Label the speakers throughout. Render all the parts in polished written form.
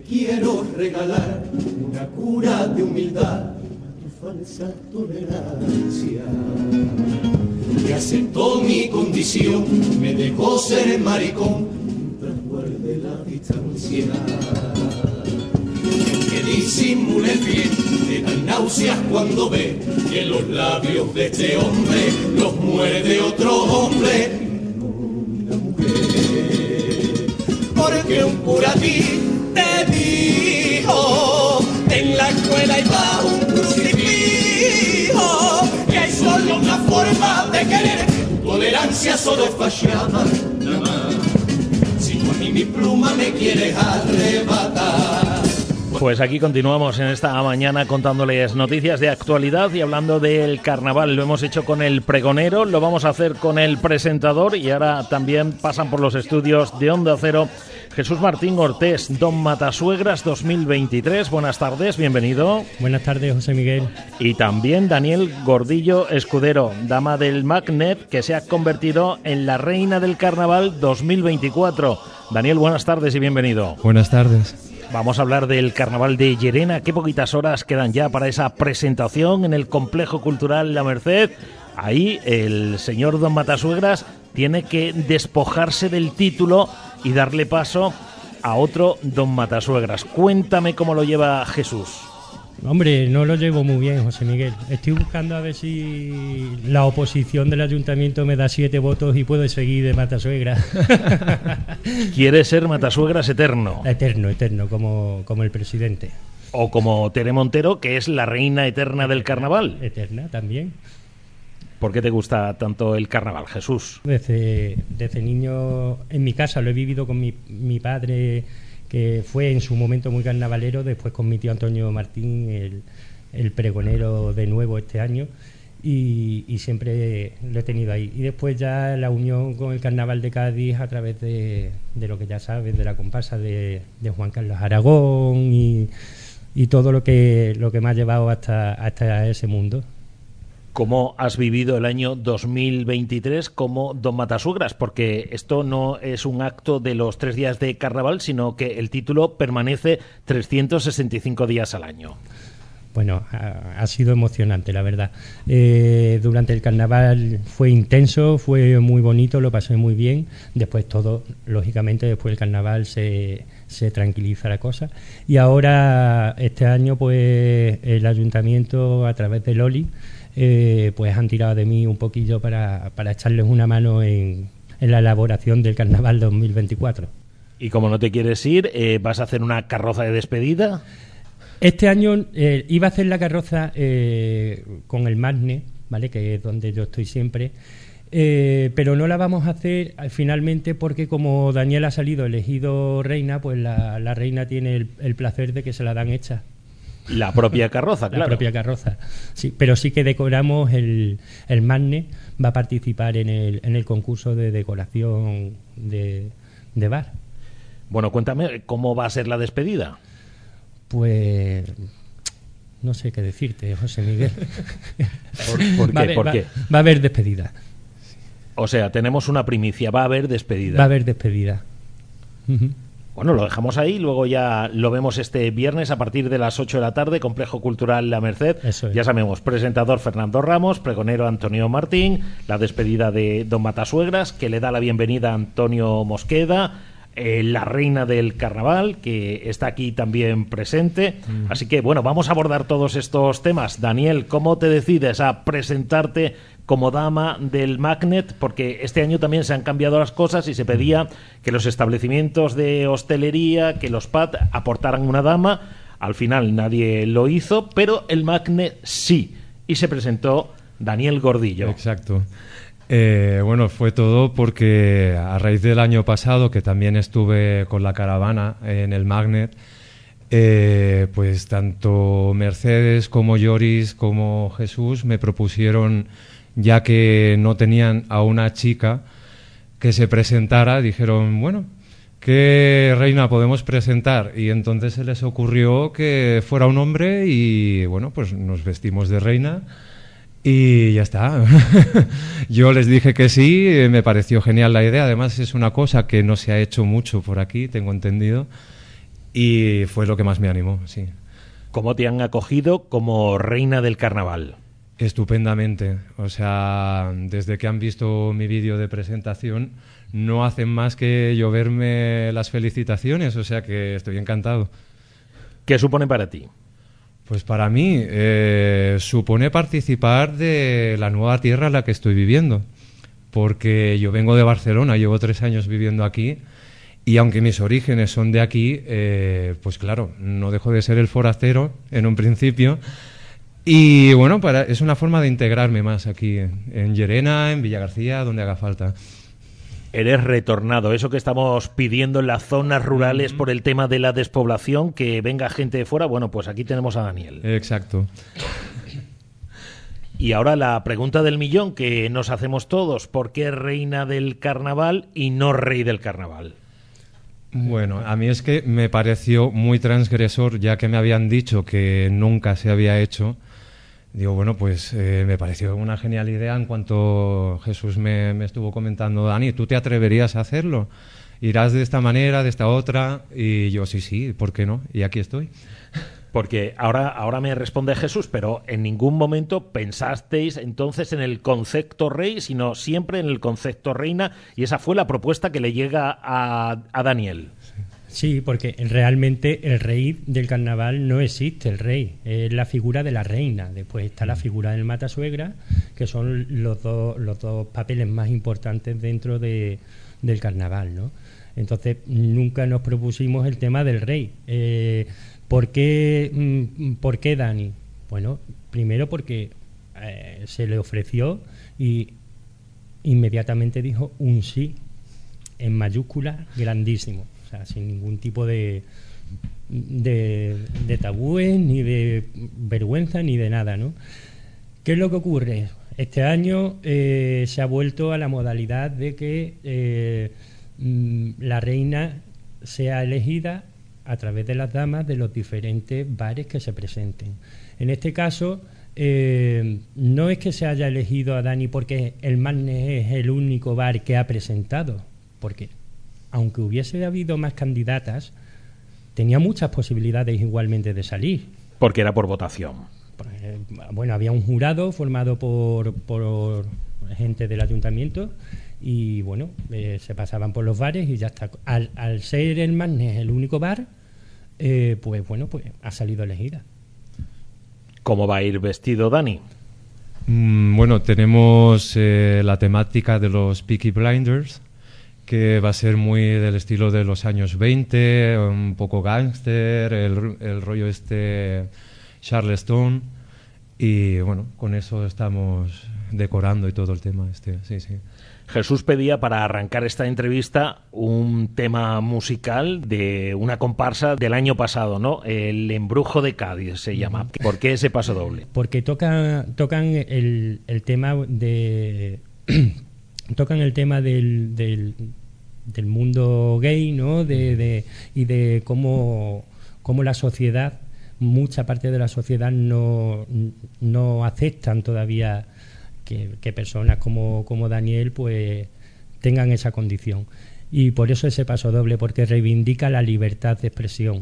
Speaker 1: quiero regalar una cura de humildad, tu falsa tolerancia. Que aceptó mi condición, me dejó ser maricón, mientras guarde la distancia. Que disimule bien, le dan náuseas cuando ve que los labios de este hombre los muerde otro hombre. Porque un cura a ti te dijo, en la escuela iba un crucifijo, que hay solo una forma de querer, tu tolerancia solo es fachada, nada más. Si tú a mí mi pluma me quieres arrebatar.
Speaker 2: Pues aquí continuamos en esta mañana contándoles noticias de actualidad y hablando del carnaval. Lo hemos hecho con el pregonero, lo vamos a hacer con el presentador y ahora también pasan por los estudios de Onda Cero Jesús Martín Ortés, Don Matasuegras 2023. Buenas tardes, bienvenido.
Speaker 3: Buenas tardes, José Miguel.
Speaker 2: Y también Daniel Gordillo Escudero, dama del Magnet, que se ha convertido en la reina del carnaval 2024. Daniel, buenas tardes y bienvenido.
Speaker 4: Buenas tardes.
Speaker 2: Vamos a hablar del carnaval de Llerena. Qué poquitas horas quedan ya para esa presentación en el Complejo Cultural La Merced. Ahí el señor Don Matasuegras tiene que despojarse del título y darle paso a otro Don Matasuegras. Cuéntame cómo lo lleva Jesús.
Speaker 3: Hombre, no lo llevo muy bien, José Miguel. Estoy buscando a ver si la oposición del ayuntamiento me da 7 votos y puedo seguir de Matasuegras.
Speaker 2: ¿Quiere ser Matasuegras eterno?
Speaker 3: Eterno, como el presidente.
Speaker 2: O como Tere Montero, que es la reina eterna del carnaval.
Speaker 3: Eterna también.
Speaker 2: ¿Por qué te gusta tanto el carnaval, Jesús?
Speaker 3: Desde niño en mi casa lo he vivido con mi padre, que fue en su momento muy carnavalero, después con mi tío Antonio Martín, el pregonero de nuevo este año, y siempre lo he tenido ahí. Y después ya la unión con el carnaval de Cádiz a través de lo que ya sabes, de la comparsa de Juan Carlos Aragón y todo lo que me ha llevado hasta ese mundo.
Speaker 2: ¿Cómo has vivido el año 2023 como Don Matasuegras? Porque esto no es un acto de los 3 días de carnaval, sino que el título permanece 365 días al año.
Speaker 3: Bueno, ha sido emocionante, la verdad. Durante el carnaval fue intenso, fue muy bonito, lo pasé muy bien. Después todo, lógicamente, después del carnaval se tranquiliza la cosa. Y ahora, este año, pues el ayuntamiento, a través de Loli, pues han tirado de mí un poquillo para echarles una mano en la elaboración del carnaval 2024.
Speaker 2: Y como no te quieres ir, ¿vas a hacer una carroza de despedida?
Speaker 3: Este año iba a hacer la carroza con el Magnet, ¿vale?, que es donde yo estoy siempre, pero no la vamos a hacer finalmente porque como Daniel ha salido elegido reina, pues la reina tiene el placer de que se la dan hecha.
Speaker 2: La propia carroza, claro.
Speaker 3: La propia carroza, sí, pero sí que decoramos el Magnet, va a participar en el concurso de decoración de bar.
Speaker 2: Bueno, cuéntame, ¿cómo va a ser la despedida?
Speaker 3: Pues no sé qué decirte, José Miguel.
Speaker 2: ¿Por qué? ¿Por qué?
Speaker 3: Va a haber despedida.
Speaker 2: O sea, tenemos una primicia, va a haber despedida.
Speaker 3: Va a haber despedida. Uh-huh.
Speaker 2: Bueno, lo dejamos ahí, luego ya lo vemos este viernes a partir de las 8 de la tarde, Complejo Cultural La Merced.
Speaker 3: Eso es.
Speaker 2: Ya sabemos, presentador Fernando Ramos, pregonero Antonio Martín, la despedida de Don Matasuegras, que le da la bienvenida a Antonio Mosqueda, la reina del carnaval, que está aquí también presente. Así que, bueno, vamos a abordar todos estos temas. Daniel, ¿cómo te decides a presentarte como dama del Magnet? Porque este año también se han cambiado las cosas y se pedía que los establecimientos de hostelería, que los pubs aportaran una dama. Al final nadie lo hizo, pero el Magnet sí. Y se presentó Daniel Gordillo.
Speaker 4: Exacto. Bueno, fue todo porque a raíz del año pasado, que también estuve con la caravana en el Magnet, pues tanto Mercedes como Lloris como Jesús me propusieron, ya que no tenían a una chica que se presentara, dijeron, bueno, ¿qué reina podemos presentar? Y entonces se les ocurrió que fuera un hombre y, bueno, pues nos vestimos de reina. Y ya está. Yo les dije que sí, me pareció genial la idea. Además es una cosa que no se ha hecho mucho por aquí, tengo entendido. y fue lo que más me animó, sí.
Speaker 2: ¿Cómo te han acogido como reina del carnaval?
Speaker 4: Estupendamente. O sea, desde que han visto mi vídeo de presentación, no hacen más que lloverme las felicitaciones, o sea que estoy encantado.
Speaker 2: ¿Qué supone para ti?
Speaker 4: Pues para mí supone participar de la nueva tierra en la que estoy viviendo, porque yo vengo de Barcelona, llevo 3 años viviendo aquí, y aunque mis orígenes son de aquí, pues claro, no dejo de ser el forastero en un principio. Y bueno, es una forma de integrarme más aquí en Llerena, en Villagarcía, donde haga falta.
Speaker 2: Eres retornado, eso que estamos pidiendo en las zonas rurales por el tema de la despoblación, que venga gente de fuera, bueno, pues aquí tenemos a Daniel.
Speaker 4: Exacto.
Speaker 2: Y ahora la pregunta del millón que nos hacemos todos, ¿por qué reina del carnaval y no rey del carnaval?
Speaker 4: Bueno, a mí es que me pareció muy transgresor, ya que me habían dicho que nunca se había hecho. Digo, bueno, pues me pareció una genial idea en cuanto Jesús me estuvo comentando, Dani, ¿tú te atreverías a hacerlo? ¿Irás de esta manera, de esta otra? Y yo, sí, ¿por qué no? Y aquí estoy.
Speaker 2: Porque ahora me responde Jesús, pero en ningún momento pensasteis entonces en el concepto rey, sino siempre en el concepto reina, y esa fue la propuesta que le llega a Daniel.
Speaker 3: Sí, porque realmente el rey del carnaval no existe, el rey, es la figura de la reina. Después está la figura del matasuegra, que son los dos papeles más importantes dentro del carnaval, ¿no? Entonces nunca nos propusimos el tema del rey. ¿Por qué Dani? Bueno, primero porque se le ofreció y inmediatamente dijo un sí, en mayúscula, grandísimo. O sea, sin ningún tipo de tabúes, ni de vergüenza, ni de nada, ¿no? ¿Qué es lo que ocurre? Este año se ha vuelto a la modalidad de que la reina sea elegida a través de las damas de los diferentes bares que se presenten. En este caso, no es que se haya elegido a Dani porque el Magnet es el único bar que ha presentado, porque aunque hubiese habido más candidatas, tenía muchas posibilidades igualmente de salir.
Speaker 2: Porque era por votación.
Speaker 3: Bueno, había un jurado formado por gente del ayuntamiento y bueno, se pasaban por los bares y ya está. Al ser el Magnet el único bar, pues ha salido elegida.
Speaker 2: ¿Cómo va a ir vestido Dani?
Speaker 4: Bueno, tenemos la temática de los Peaky Blinders, que va a ser muy del estilo de los años 20, un poco gángster, el rollo Charleston, y bueno, con eso estamos decorando y todo el tema sí.
Speaker 2: Jesús pedía para arrancar esta entrevista un tema musical de una comparsa del año pasado, ¿no? El Embrujo de Cádiz se llama. ¿Por qué ese paso doble?
Speaker 3: Porque tocan el tema de... tocan el tema del mundo gay, ¿no? Y de cómo la sociedad, mucha parte de la sociedad no aceptan todavía que personas como Daniel pues tengan esa condición. Y por eso ese paso doble, porque reivindica la libertad de expresión.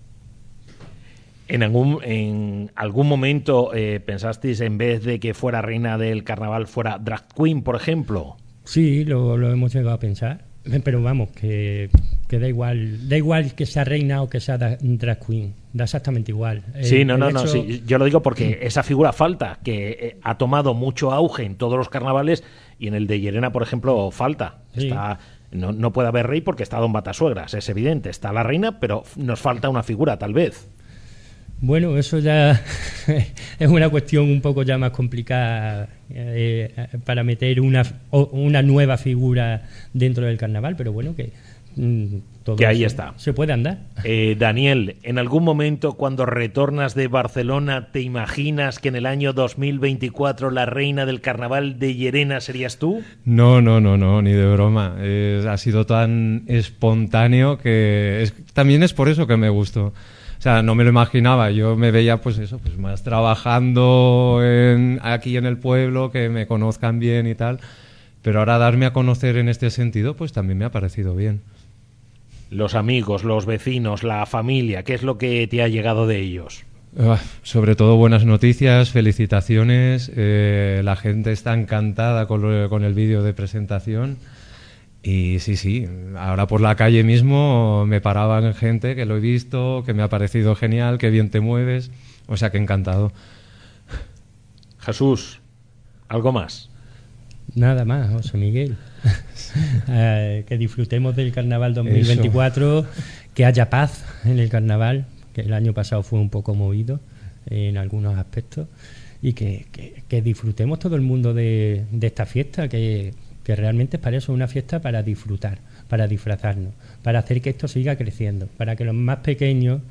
Speaker 2: ¿En algún momento pensasteis, en vez de que fuera reina del carnaval, fuera drag queen, por ejemplo?
Speaker 3: Sí, lo hemos llegado a pensar, pero vamos, que da igual que sea reina o que sea drag queen, da exactamente igual.
Speaker 2: Sí, sí. Yo lo digo porque esa figura falta, que ha tomado mucho auge en todos los carnavales, y en el de Llerena, por ejemplo, falta.
Speaker 3: Sí.
Speaker 2: No puede haber rey porque está Don Matasuegras, es evidente, está la reina, pero nos falta una figura, tal vez.
Speaker 3: Bueno, eso ya es una cuestión un poco ya más complicada para meter una nueva figura dentro del carnaval, pero bueno, que todo
Speaker 2: que ahí está.
Speaker 3: Se puede andar.
Speaker 2: Daniel, ¿en algún momento cuando retornas de Barcelona te imaginas que en el año 2024 la reina del carnaval de Llerena serías tú?
Speaker 4: No, ni de broma. Ha sido tan espontáneo que también es por eso que me gustó. O sea, no me lo imaginaba, yo me veía pues más trabajando aquí en el pueblo, que me conozcan bien y tal, pero ahora darme a conocer en este sentido pues también me ha parecido bien.
Speaker 2: Los amigos, los vecinos, la familia, ¿qué es lo que te ha llegado de ellos?
Speaker 4: Sobre todo buenas noticias, felicitaciones. La gente está encantada con el vídeo de presentación. Y sí, ahora por la calle mismo me paraban gente que lo he visto, que me ha parecido genial, que bien te mueves. O sea que encantado.
Speaker 2: Jesús, ¿algo más?
Speaker 3: Nada más, José Miguel. Que disfrutemos del Carnaval 2024, eso. Que haya paz en el Carnaval, que el año pasado fue un poco movido en algunos aspectos, y que disfrutemos todo el mundo de esta fiesta, que realmente es para eso, una fiesta para disfrutar, para disfrazarnos, para hacer que esto siga creciendo, para que los más pequeños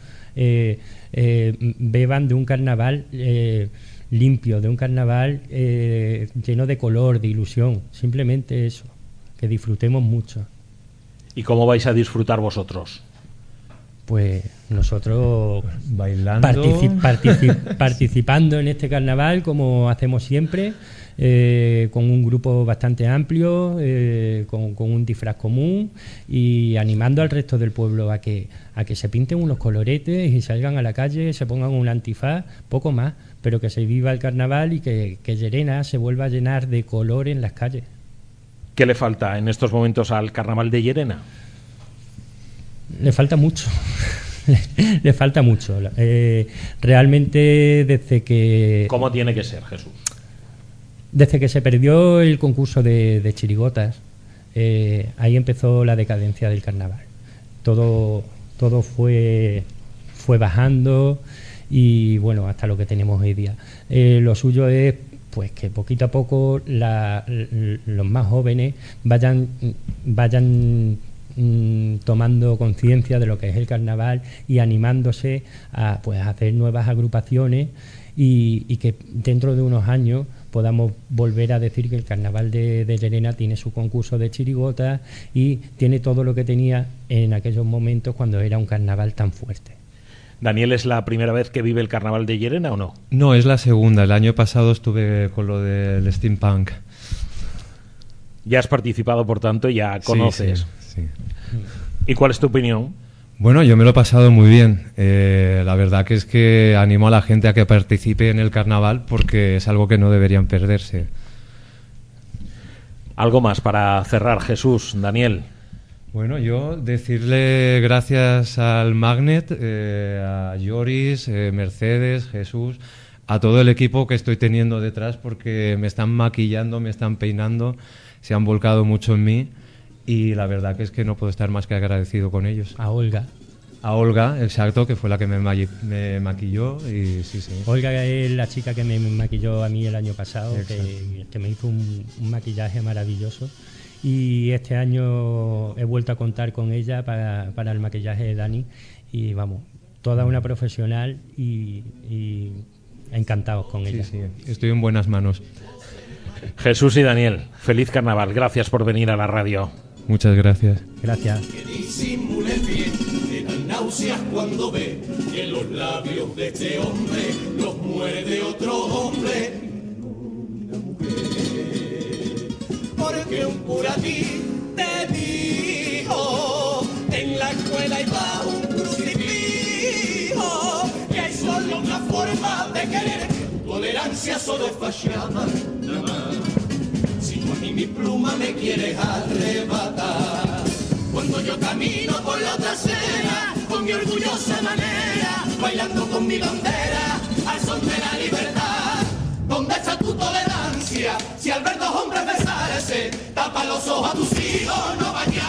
Speaker 3: beban de un carnaval limpio, de un carnaval lleno de color, de ilusión, simplemente eso, que disfrutemos mucho.
Speaker 2: ¿Y cómo vais a disfrutar vosotros?
Speaker 3: Pues nosotros
Speaker 4: bailando,
Speaker 3: participando en este carnaval como hacemos siempre, con un grupo bastante amplio, con un disfraz común, y animando al resto del pueblo a que se pinten unos coloretes y salgan a la calle, se pongan un antifaz, poco más, pero que se viva el carnaval y que Llerena se vuelva a llenar de color en las calles.
Speaker 2: ¿Qué le falta en estos momentos al carnaval de Llerena?
Speaker 3: Le falta mucho. Le falta mucho. Realmente desde que...
Speaker 2: ¿Cómo tiene que ser, Jesús?
Speaker 3: Desde que se perdió el concurso de chirigotas, ahí empezó la decadencia del carnaval. Todo fue bajando y bueno, hasta lo que tenemos hoy día. Lo suyo es pues que poquito a poco los más jóvenes vayan tomando conciencia de lo que es el carnaval y animándose a hacer nuevas agrupaciones y que dentro de unos años podamos volver a decir que el carnaval de Llerena tiene su concurso de chirigotas y tiene todo lo que tenía en aquellos momentos cuando era un carnaval tan fuerte.
Speaker 2: Daniel, ¿es la primera vez que vive el carnaval de Llerena o no?
Speaker 4: No, es la segunda. El año pasado estuve con lo del steampunk.
Speaker 2: Ya has participado, por tanto, ya conoces.
Speaker 4: Sí.
Speaker 2: ¿Y cuál es tu opinión?
Speaker 4: Bueno, yo me lo he pasado muy bien. La verdad que es que animo a la gente a que participe en el carnaval porque es algo que no deberían perderse.
Speaker 2: ¿Algo más para cerrar, Jesús, Daniel?
Speaker 4: Bueno, yo decirle gracias al Magnet, a Joris, Mercedes, Jesús, a todo el equipo que estoy teniendo detrás porque me están maquillando, me están peinando, se han volcado mucho en mí. Y la verdad que es que no puedo estar más que agradecido con ellos.
Speaker 3: A Olga.
Speaker 4: A Olga, exacto, que fue la que me maquilló y sí.
Speaker 3: Olga es la chica que me maquilló a mí el año pasado, que me hizo un maquillaje maravilloso. Y este año he vuelto a contar con ella para el maquillaje de Dani. Y vamos, toda una profesional y encantados con ella.
Speaker 4: Sí, estoy en buenas manos.
Speaker 2: Jesús y Daniel, feliz carnaval. Gracias por venir a la radio.
Speaker 4: Muchas gracias.
Speaker 3: Gracias.
Speaker 1: Que disimule bien, te dan náuseas cuando ve que los labios de este hombre los muerde otro hombre. Una mujer. Porque un cura a ti te dijo, en la escuela iba un crucifijo, que hay solo una forma de querer, tolerancia solo es fachada. Si tú a mí mi pluma me quieres arrebatar, cuando yo camino por la otra acera, con mi orgullosa manera, bailando con mi bandera, al son de la libertad. ¿Dónde está tu tolerancia? Si al ver dos hombres besarse, tapa los ojos a tus hijos, no vayas.